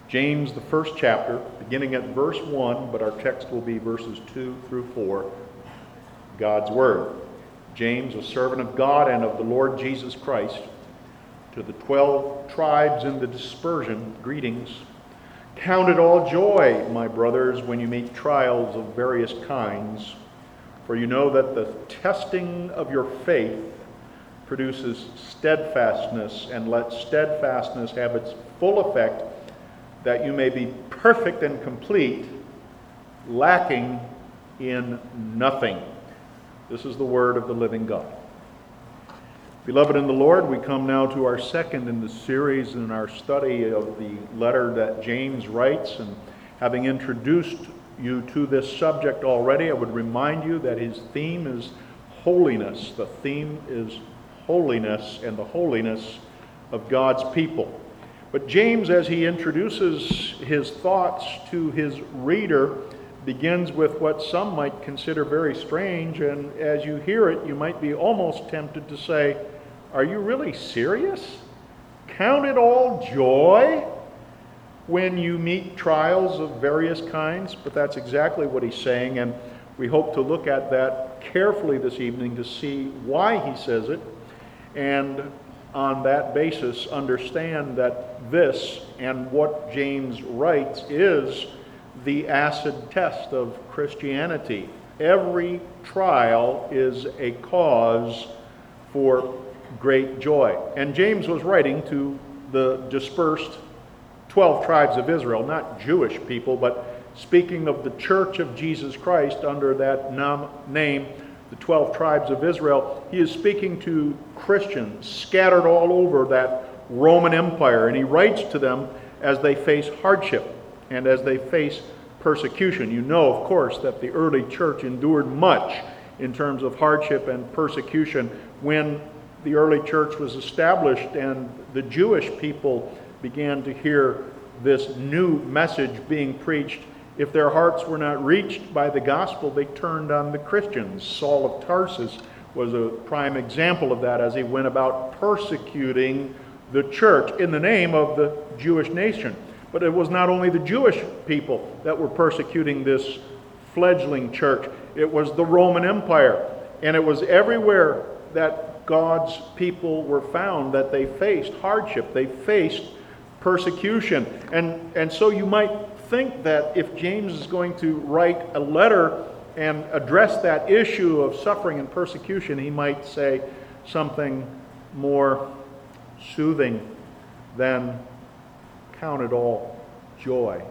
James, the first chapter, beginning at verse 1, but our text will be verses 2 through 4, God's Word. James, a servant of God and of the Lord Jesus Christ, to the 12 tribes in the dispersion, greetings. Count it all joy, my brothers, when you meet trials of various kinds, for you know that the testing of your faith produces steadfastness, and let steadfastness have its full effect, that you may be perfect and complete, lacking in nothing. This is the word of the living God. Beloved in the Lord, we come now to our second in the series in our study of the letter that James writes. And having introduced you to this subject already, I would remind you that his theme is holiness. The theme is holiness and the holiness of God's people. But James, as he introduces his thoughts to his reader, begins with what some might consider very strange, and as you hear it, you might be almost tempted to say, are you really serious? Count it all joy when you meet trials of various kinds? But that's exactly what he's saying, and we hope to look at that carefully this evening to see why he says it, and on that basis understand that this and what James writes is the acid test of Christianity. Every trial is a cause for great joy. And James was writing to the dispersed 12 tribes of Israel, not Jewish people, but speaking of the church of Jesus Christ under that name, the 12 tribes of Israel. He is speaking to Christians scattered all over that Roman Empire, and he writes to them as they face hardship and as they face persecution. You know, of course, that the early church endured much in terms of hardship and persecution when the early church was established and the Jewish people began to hear this new message being preached. If their hearts were not reached by the gospel, they turned on the Christians. Saul of Tarsus was a prime example of that as he went about persecuting the church in the name of the Jewish nation. But it was not only the Jewish people that were persecuting this fledgling church. It was the Roman Empire. And it was everywhere that God's people were found that they faced hardship. They faced persecution. And so you might think that if James is going to write a letter and address that issue of suffering and persecution, he might say something more soothing than count it all joy.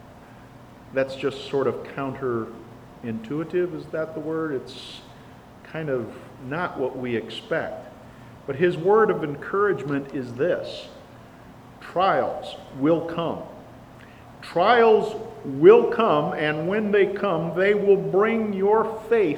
That's just sort of counterintuitive, is that the word? It's kind of not what we expect. But his word of encouragement is this: trials will come. Trials will come, and when they come, they will bring your faith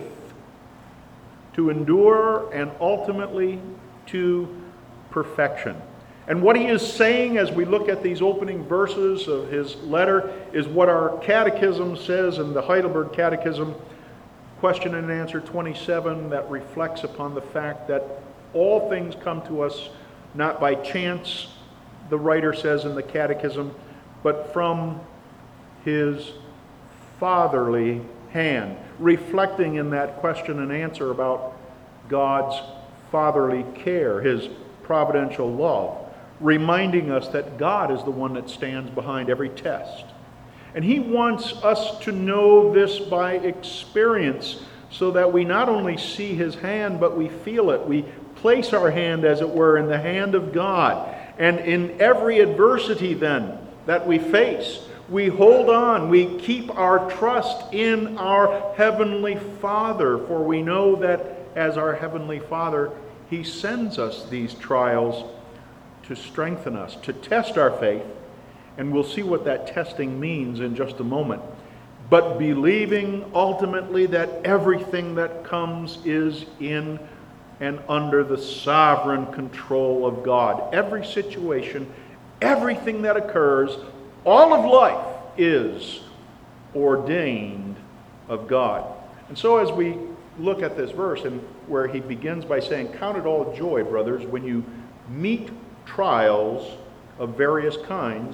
to endure and ultimately to perfection. And what he is saying as we look at these opening verses of his letter is what our catechism says in the Heidelberg Catechism, question and answer 27, that reflects upon the fact that all things come to us not by chance, the writer says in the catechism, but from his fatherly hand, reflecting in that question and answer about God's fatherly care, his providential love, reminding us that God is the one that stands behind every test. And he wants us to know this by experience so that we not only see his hand, but we feel it. We place our hand, as it were, in the hand of God. And in every adversity then that we face, we hold on, we keep our trust in our Heavenly Father, for we know that as our Heavenly Father, he sends us these trials to strengthen us, to test our faith, and we'll see what that testing means in just a moment. But believing ultimately that everything that comes is in and under the sovereign control of God. Every situation, everything that occurs, all of life is ordained of God. And so as we look at this verse, and where he begins by saying, count it all joy, brothers, when you meet trials of various kinds,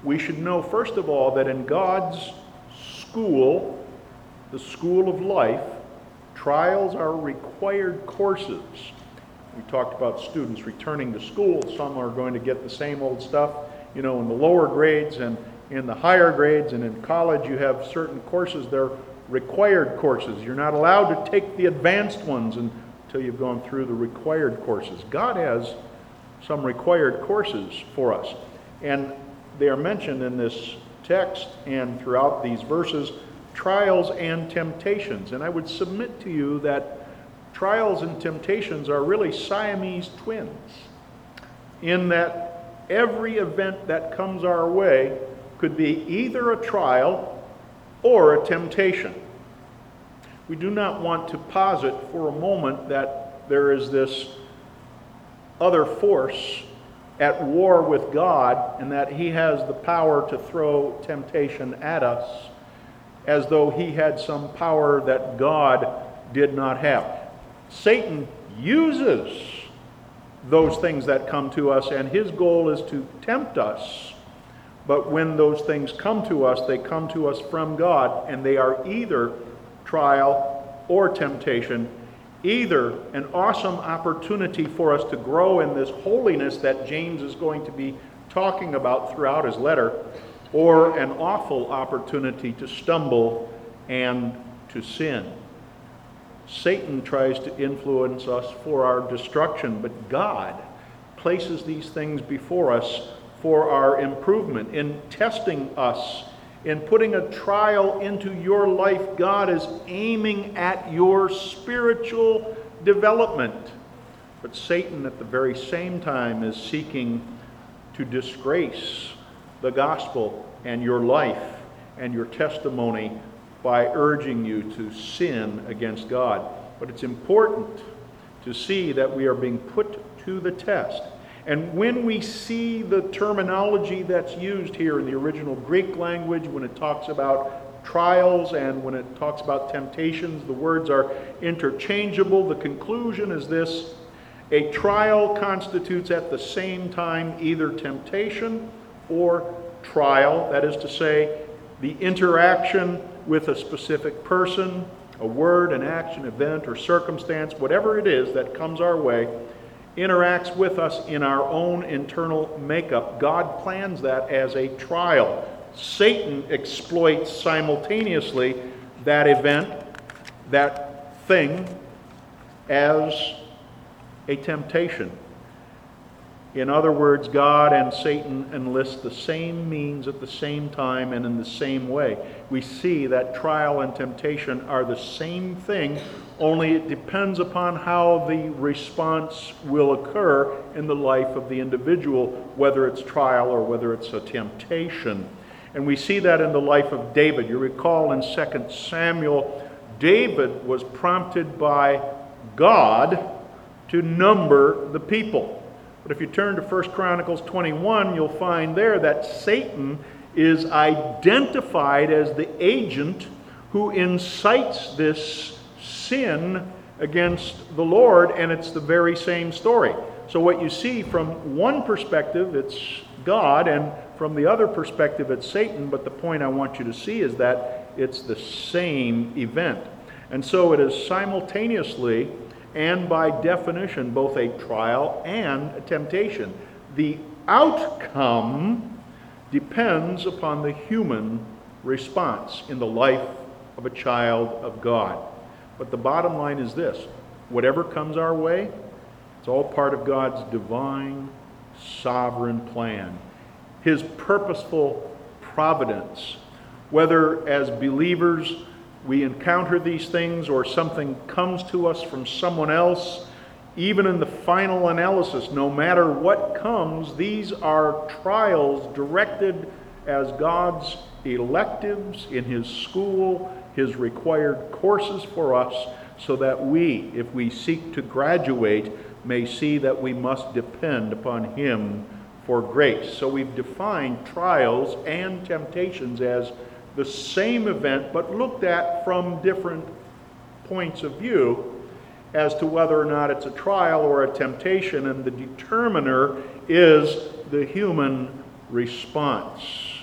we should know, first of all, that in God's school, the school of life, trials are required courses. We talked about students returning to school. Some are going to get the same old stuff, in the lower grades and in the higher grades, and in college you have certain courses. They're required courses. You're not allowed to take the advanced ones until you've gone through the required courses. God has some required courses for us, and they are mentioned in this text and throughout these verses, trials and temptations. And I would submit to you that trials and temptations are really Siamese twins, in that every event that comes our way could be either a trial or a temptation. We do not want to posit for a moment that there is this other force at war with God and that he has the power to throw temptation at us, as though he had some power that God did not have. Satan uses those things that come to us, and his goal is to tempt us. But when those things come to us, they come to us from God, and they are either trial or temptation, either an awesome opportunity for us to grow in this holiness that James is going to be talking about throughout his letter, or an awful opportunity to stumble and to sin. Satan tries to influence us for our destruction, but God places these things before us for our improvement. In testing us, in putting a trial into your life, God is aiming at your spiritual development. But Satan at the very same time is seeking to disgrace the gospel and your life and your testimony by urging you to sin against God. But it's important to see that we are being put to the test. And when we see the terminology that's used here in the original Greek language, when it talks about trials and when it talks about temptations, the words are interchangeable. The conclusion is this: a trial constitutes at the same time either temptation or trial, that is to say, the interaction with a specific person, a word, an action, event, or circumstance, whatever it is that comes our way, interacts with us in our own internal makeup. God plans that as a trial. Satan exploits simultaneously that event, that thing, as a temptation. In other words, God and Satan enlist the same means at the same time and in the same way. We see that trial and temptation are the same thing, only it depends upon how the response will occur in the life of the individual, whether it's trial or whether it's a temptation. And we see that in the life of David. You recall in 2 Samuel, David was prompted by God to number the people. But if you turn to 1 Chronicles 21, you'll find there that Satan is identified as the agent who incites this sin against the Lord, and it's the very same story. So what you see from one perspective, it's God, and from the other perspective, it's Satan, but the point I want you to see is that it's the same event. And so it is simultaneously and by definition both a trial and a temptation. The outcome depends upon the human response in the life of a child of God. But the bottom line is this: whatever comes our way, it's all part of God's divine, sovereign plan, His purposeful providence. Whether as believers we encounter these things or something comes to us from someone else, even in the final analysis, no matter what comes, these are trials directed as God's electives in His school, His required courses for us, so that we, if we seek to graduate, may see that we must depend upon Him for grace. So we've defined trials and temptations as the same event, but looked at from different points of view as to whether or not it's a trial or a temptation, and the determiner is the human response.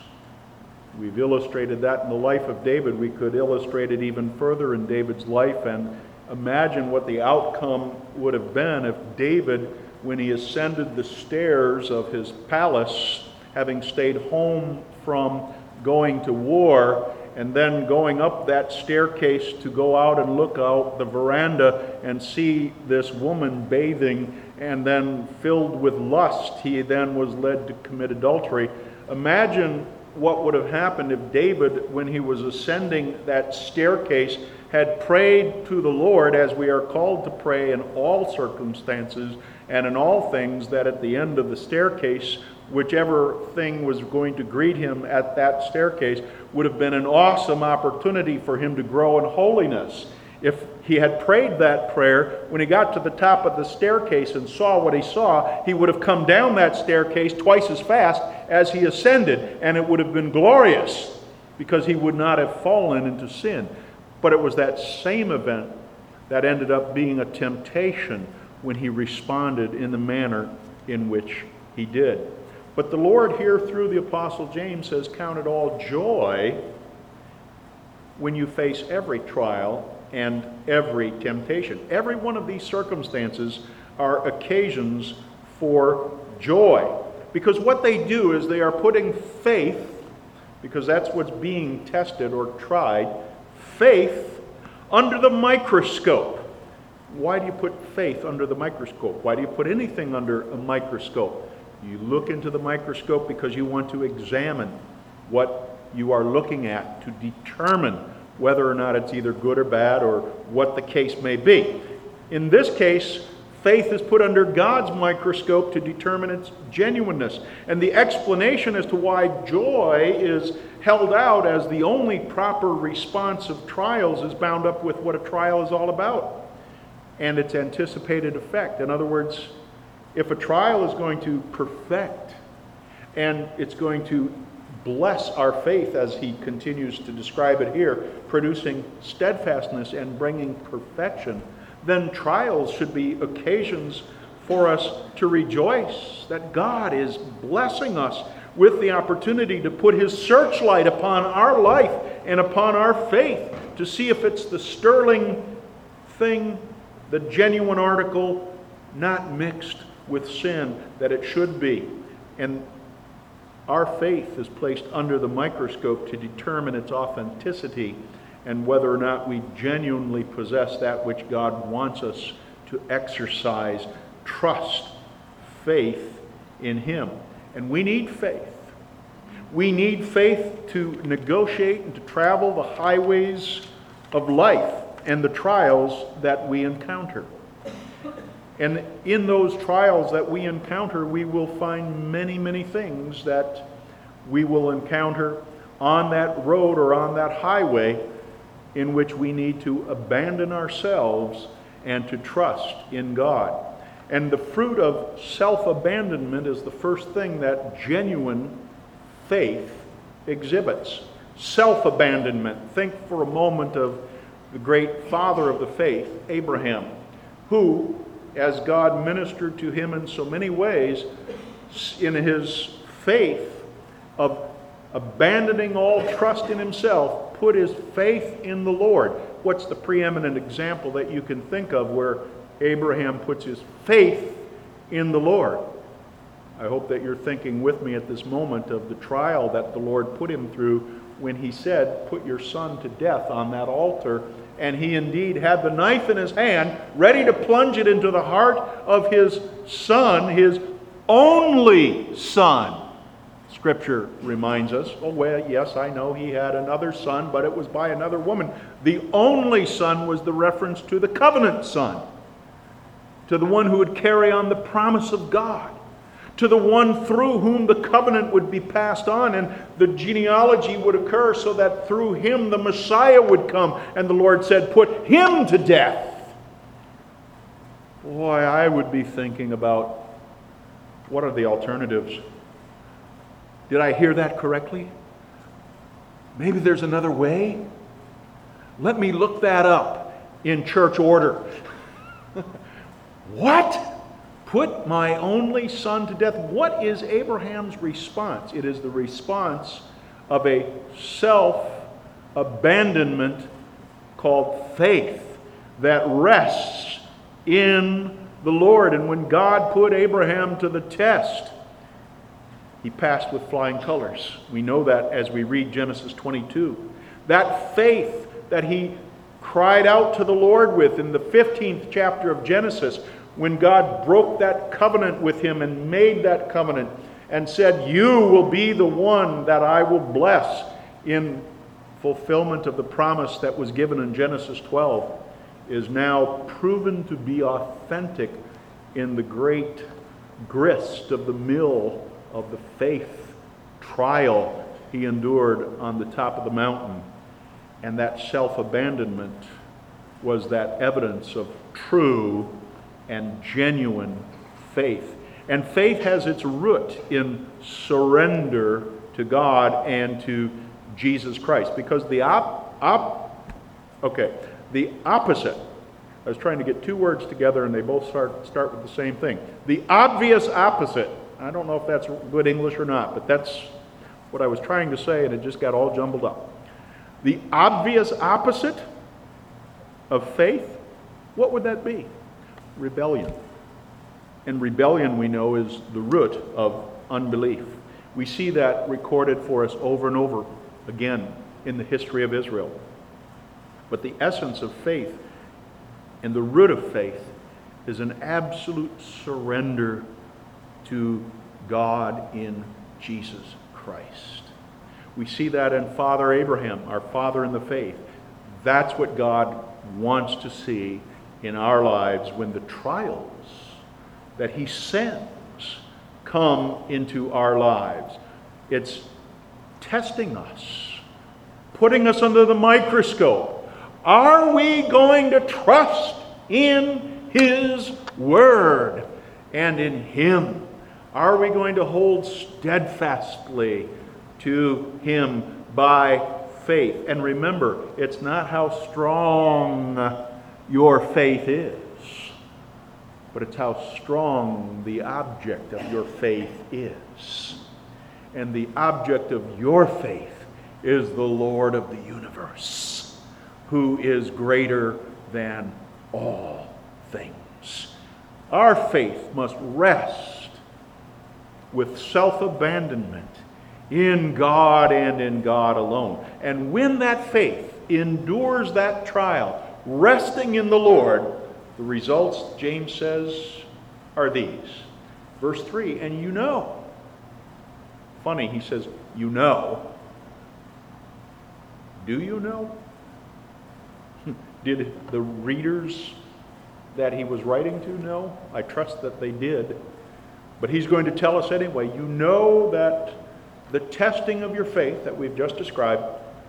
We've illustrated that in the life of David. We could illustrate it even further in David's life and imagine what the outcome would have been if David, when he ascended the stairs of his palace, having stayed home from going to war, and then going up that staircase to go out and look out the veranda and see this woman bathing, and then filled with lust, he then was led to commit adultery. Imagine what would have happened if David, when he was ascending that staircase, had prayed to the Lord, as we are called to pray in all circumstances and in all things, that at the end of the staircase, whichever thing was going to greet him at that staircase would have been an awesome opportunity for him to grow in holiness. If he had prayed that prayer, when he got to the top of the staircase and saw what he saw, he would have come down that staircase twice as fast as he ascended, and it would have been glorious because he would not have fallen into sin. But it was that same event that ended up being a temptation when he responded in the manner in which he did. But the Lord here through the Apostle James says, count it all joy when you face every trial and every temptation. Every one of these circumstances are occasions for joy. Because what they do is they are putting faith, because that's what's being tested or tried, faith under the microscope. Why do you put faith under the microscope? Why do you put anything under a microscope? You look into the microscope because you want to examine what you are looking at to determine whether or not it's either good or bad or what the case may be. In this case, faith is put under God's microscope to determine its genuineness. And the explanation as to why joy is held out as the only proper response of trials is bound up with what a trial is all about and its anticipated effect. In other words, if a trial is going to perfect and it's going to bless our faith, as he continues to describe it here, producing steadfastness and bringing perfection, then trials should be occasions for us to rejoice that God is blessing us with the opportunity to put his searchlight upon our life and upon our faith to see if it's the sterling thing, the genuine article, not mixed with sin, that it should be. And our faith is placed under the microscope to determine its authenticity and whether or not we genuinely possess that which God wants us to exercise, trust, faith in him. And we need faith. We need faith to negotiate and to travel the highways of life and the trials that we encounter. And in those trials that we encounter, we will find many, many things that we will encounter on that road or on that highway in which we need to abandon ourselves and to trust in God. And the fruit of self-abandonment is the first thing that genuine faith exhibits. Self-abandonment. Think for a moment of the great father of the faith, Abraham, who, as God ministered to him in so many ways, in his faith of abandoning all trust in himself, put his faith in the Lord. What's the preeminent example that you can think of where Abraham puts his faith in the Lord? I hope that you're thinking with me at this moment of the trial that the Lord put him through when he said, put your son to death on that altar. And he indeed had the knife in his hand, ready to plunge it into the heart of his son, his only son. Scripture reminds us, oh well, yes, I know he had another son, but it was by another woman. The only son was the reference to the covenant son, to the one who would carry on the promise of God, to the one through whom the covenant would be passed on and the genealogy would occur so that through him the Messiah would come. And the Lord said, put him to death. Boy, I would be thinking about, what are the alternatives? Did I hear that correctly? Maybe there's another way? Let me look that up in church order. What? Put my only son to death. What is Abraham's response? It is the response of a self-abandonment called faith that rests in the Lord. And when God put Abraham to the test, he passed with flying colors. We know that as we read Genesis 22. That faith that he cried out to the Lord with in the 15th chapter of Genesis, when God broke that covenant with him and made that covenant and said, "You will be the one that I will bless," in fulfillment of the promise that was given in Genesis 12, is now proven to be authentic in the great grist of the mill of the faith trial he endured on the top of the mountain. And that self-abandonment was that evidence of true and genuine faith. And faith has its root in surrender to God and to Jesus Christ. Because the opposite, I was trying to get two words together and they both start with the same thing. The obvious opposite, I don't know if that's good English or not, but that's what I was trying to say and it just got all jumbled up. The obvious opposite of faith, what would that be? Rebellion. And rebellion, we know, is the root of unbelief. We see that recorded for us over and over again in the history of Israel. But the essence of faith and the root of faith is an absolute surrender to God in Jesus Christ. We see that in Father Abraham, our father in the faith. That's what God wants to see in our lives when the trials that he sends come into our lives. It's testing us, putting us under the microscope. Are we going to trust in his word and in him? Are we going to hold steadfastly to him by faith? And remember, it's not how strong your faith is, but it's how strong the object of your faith is. And the object of your faith is the Lord of the universe, who is greater than all things. Our faith must rest with self-abandonment in God and in God alone. And when that faith endures that trial, resting in the Lord, the results, James says, are these. Verse 3, and you know. Funny, he says, you know. Do you know? Did the readers that he was writing to know? I trust that they did. But he's going to tell us anyway, you know that the testing of your faith that we've just described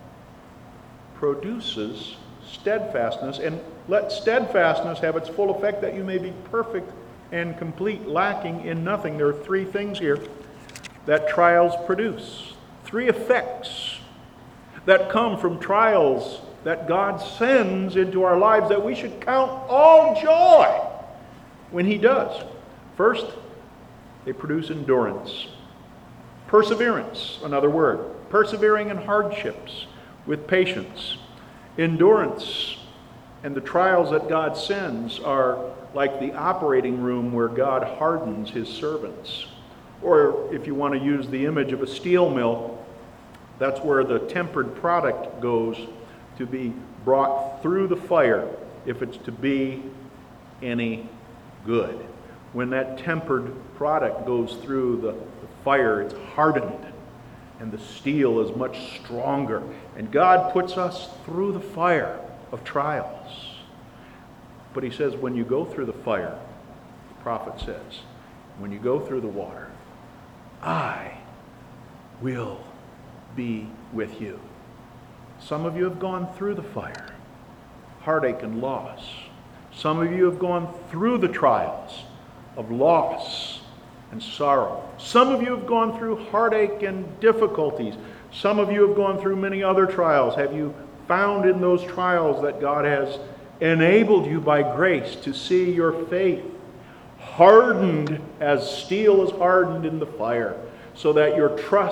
produces steadfastness, and let steadfastness have its full effect that you may be perfect and complete, lacking in nothing. There are three things here that trials produce. Three effects that come from trials that God sends into our lives that we should count all joy when he does. First, they produce endurance. Perseverance, another word. Persevering in hardships with patience. Endurance and the trials that God sends are like the operating room where God hardens his servants. Or if you want to use the image of a steel mill, that's where the tempered product goes to be brought through the fire if it's to be any good. When that tempered product goes through the fire, it's hardened and the steel is much stronger. And God puts us through the fire of trials. But he says, when you go through the fire, the prophet says, when you go through the water, I will be with you. Some of you have gone through the fire, heartache and loss. Some of you have gone through the trials of loss and sorrow. Some of you have gone through heartache and difficulties. Some of you have gone through many other trials. Have you found in those trials that God has enabled you by grace to see your faith hardened as steel is hardened in the fire, so that your trust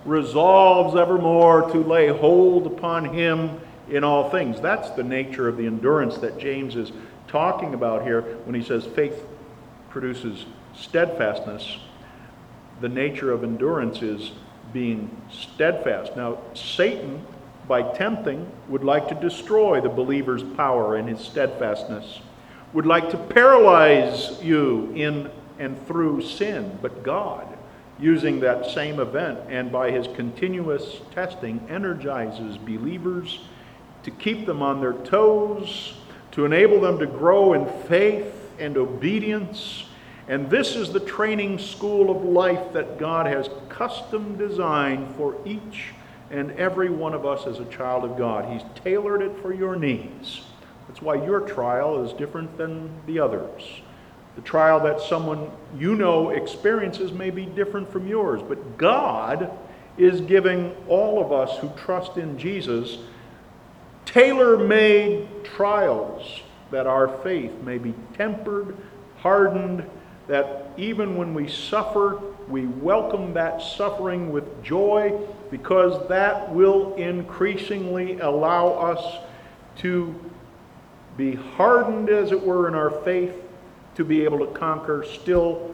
resolves evermore to lay hold upon him in all things. That's the nature of the endurance that James is talking about here when he says faith produces steadfastness. The nature of endurance is being steadfast. Now, Satan, by tempting, would like to destroy the believer's power and his steadfastness, would like to paralyze you in and through sin. But God, using that same event and by his continuous testing, energizes believers to keep them on their toes, to enable them to grow in faith and obedience. And this is the training school of life that God has custom designed for each and every one of us as a child of God. He's tailored it for your needs. That's why your trial is different than the others. The trial that someone you know experiences may be different from yours, but God is giving all of us who trust in Jesus tailor-made trials that our faith may be tempered, hardened, that even when we suffer, we welcome that suffering with joy, because that will increasingly allow us to be hardened, as it were, in our faith, to be able to conquer still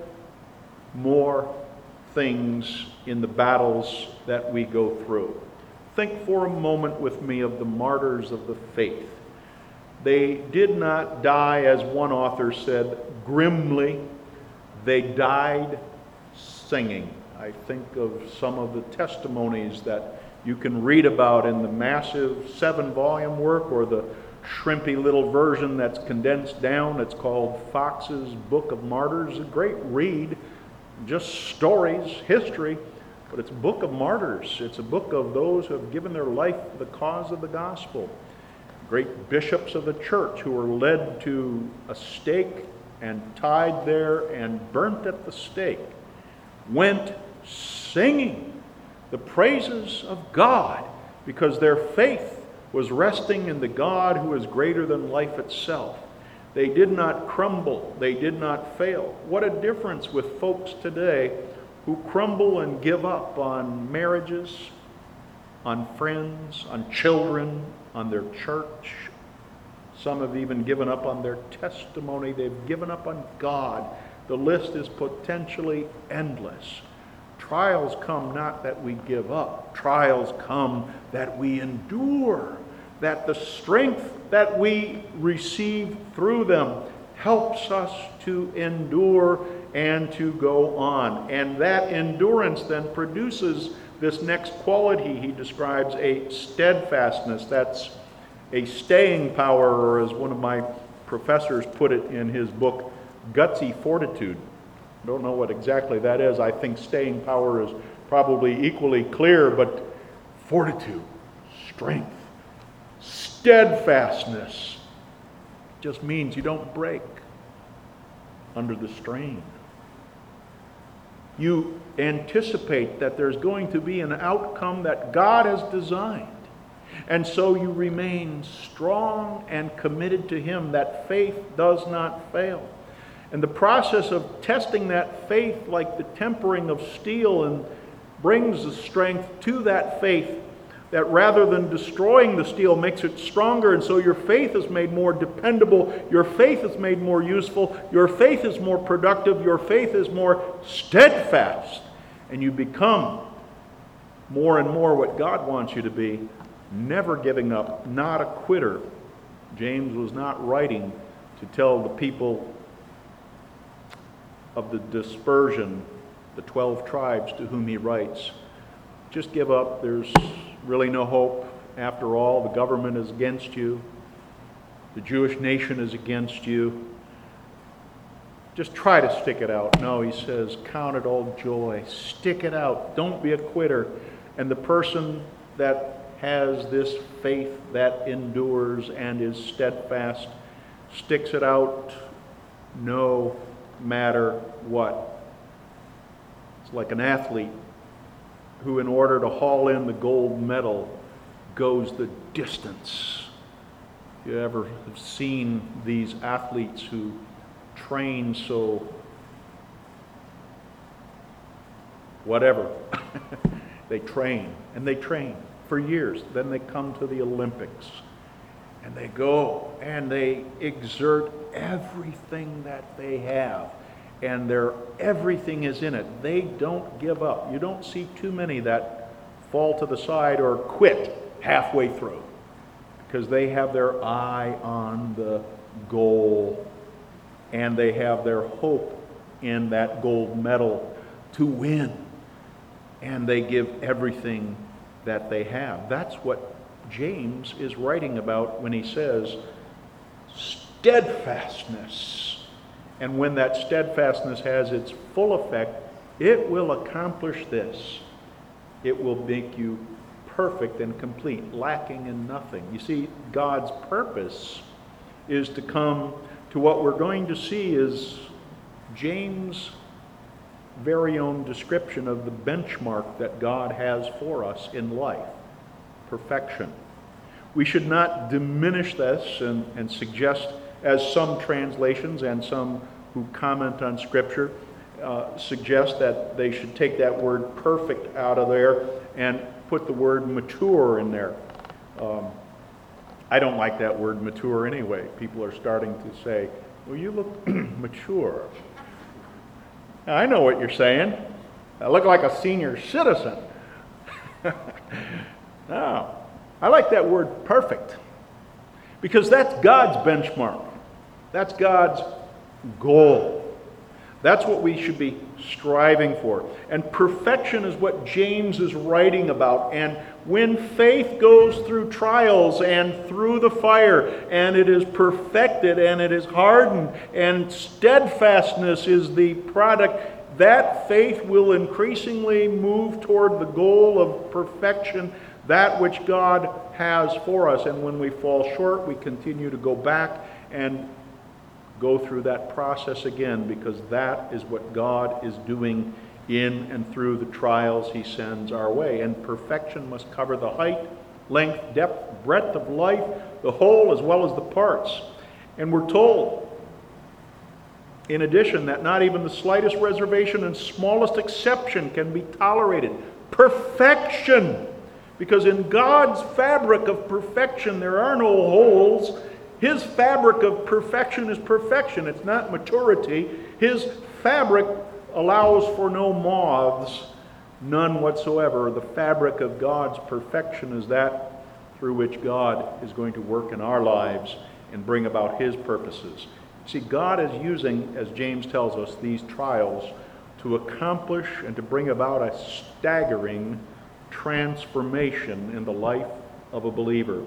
more things in the battles that we go through. Think for a moment with me of the martyrs of the faith. They did not die, as one author said, grimly. They died singing. I think of some of the testimonies that you can read about in the massive 7-volume work, or the shrimpy little version that's condensed down. It's called Fox's Book of Martyrs. A great read, just stories, history, but it's a book of martyrs. It's a book of those who have given their life for the cause of the gospel. Great bishops of the church who were led to a stake and tied there and burnt at the stake went singing the praises of God, because their faith was resting in the God who is greater than life itself. They did not crumble. They did not fail. What a difference with folks today who crumble and give up on marriages, on friends, on children, on their church. Some have even given up on their testimony. They've given up on God. The list is potentially endless. Trials come not that we give up. Trials come that we endure, that the strength that we receive through them helps us to endure and to go on. And that endurance then produces this next quality he describes, a steadfastness. That's a staying power, or as one of my professors put it in his book, gutsy fortitude. I don't know what exactly that is. I think staying power is probably equally clear, but fortitude, strength, steadfastness just means you don't break under the strain. You anticipate that there's going to be an outcome that God has designed. And so you remain strong and committed to Him. That faith does not fail. And the process of testing that faith, like the tempering of steel, and brings the strength to that faith, that rather than destroying the steel makes it stronger. And so your faith is made more dependable. Your faith is made more useful. Your faith is more productive. Your faith is more steadfast. And you become more and more what God wants you to be, never giving up, not a quitter. James was not writing to tell the people of the dispersion, the 12 tribes to whom he writes, just give up. There's really no hope. After all, the government is against you. The Jewish nation is against you. Just try to stick it out. No, he says, count it all joy. Stick it out. Don't be a quitter. And the person that has this faith that endures and is steadfast sticks it out no matter what. It's like an athlete who, in order to haul in the gold medal, goes the distance. You ever have seen these athletes who train so whatever They train, and they train for years. Then they come to the Olympics, and they go, and they exert everything that they have, and everything is in it. They don't give up. You don't see too many that fall to the side or quit halfway through, because they have their eye on the goal, and they have their hope in that gold medal to win, and they give everything that they have. That's what James is writing about when he says steadfastness. And when that steadfastness has its full effect, it will accomplish this. It will make you perfect and complete, lacking in nothing. You see, God's purpose is to come to what we're going to see is James' very own description of the benchmark that God has for us in life, perfection. We should not diminish this and suggest, as some translations and some who comment on Scripture suggest, that they should take that word perfect out of there and put the word mature in there. I don't like that word mature anyway. People are starting to say, well, you look mature. Now, I know what you're saying. I look like a senior citizen. No, I like that word perfect, because that's God's benchmark. That's God's goal. That's what we should be striving for. And perfection is what James is writing about. And when faith goes through trials and through the fire, and it is perfected and it is hardened, and steadfastness is the product, that faith will increasingly move toward the goal of perfection, that which God has for us. And when we fall short, we continue to go back and go through that process again, because that is what God is doing in and through the trials he sends our way. And perfection must cover the height, length, depth, breadth of life, the whole as well as the parts. And we're told, in addition, that not even the slightest reservation and smallest exception can be tolerated. Perfection! Because in God's fabric of perfection, there are no holes. His fabric of perfection is perfection. It's not maturity. His fabric allows for no moths, none whatsoever. The fabric of God's perfection is that through which God is going to work in our lives and bring about His purposes. See, God is using, as James tells us, these trials to accomplish and to bring about a staggering transformation in the life of a believer.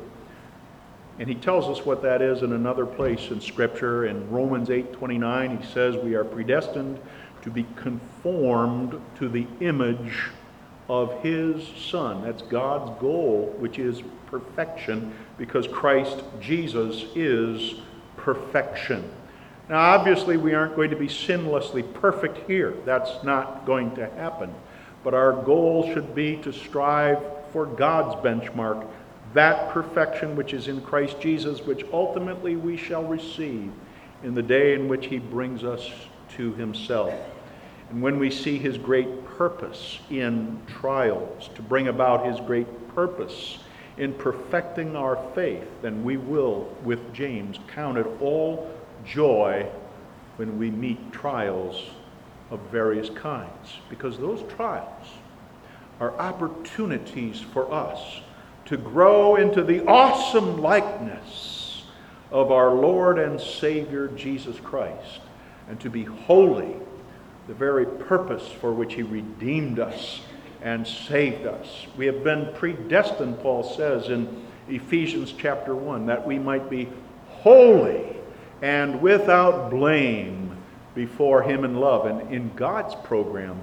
And he tells us what that is in another place in Scripture. In Romans 8:29, he says we are predestined to be conformed to the image of His Son. That's God's goal, which is perfection, because Christ Jesus is perfection. Now, obviously, we aren't going to be sinlessly perfect here. That's not going to happen. But our goal should be to strive for God's benchmark, that perfection which is in Christ Jesus, which ultimately we shall receive in the day in which He brings us to Himself. And when we see His great purpose in trials, to bring about His great purpose in perfecting our faith, then we will, with James, count it all joy when we meet trials of various kinds. Because those trials are opportunities for us to grow into the awesome likeness of our Lord and Savior Jesus Christ, and to be holy, the very purpose for which He redeemed us and saved us. We have been predestined, Paul says in Ephesians chapter 1, that we might be holy and without blame before Him in love. And in God's program,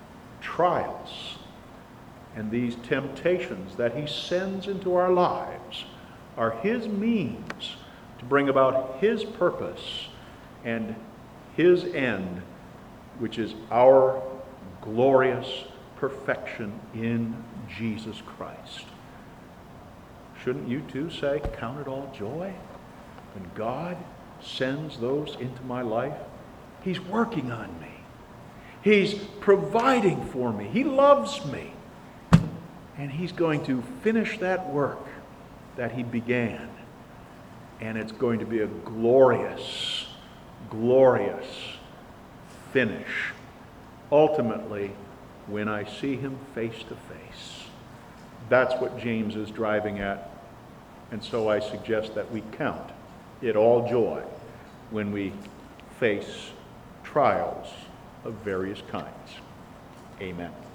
trials and these temptations that He sends into our lives are His means to bring about His purpose and His end, which is our glorious perfection in Jesus Christ. Shouldn't you too say, count it all joy when God sends those into my life? He's working on me. He's providing for me. He loves me. And he's going to finish that work that he began. And it's going to be a glorious, glorious finish. Ultimately, when I see him face to face. That's what James is driving at. And so I suggest that we count it all joy when we face trials of various kinds. Amen.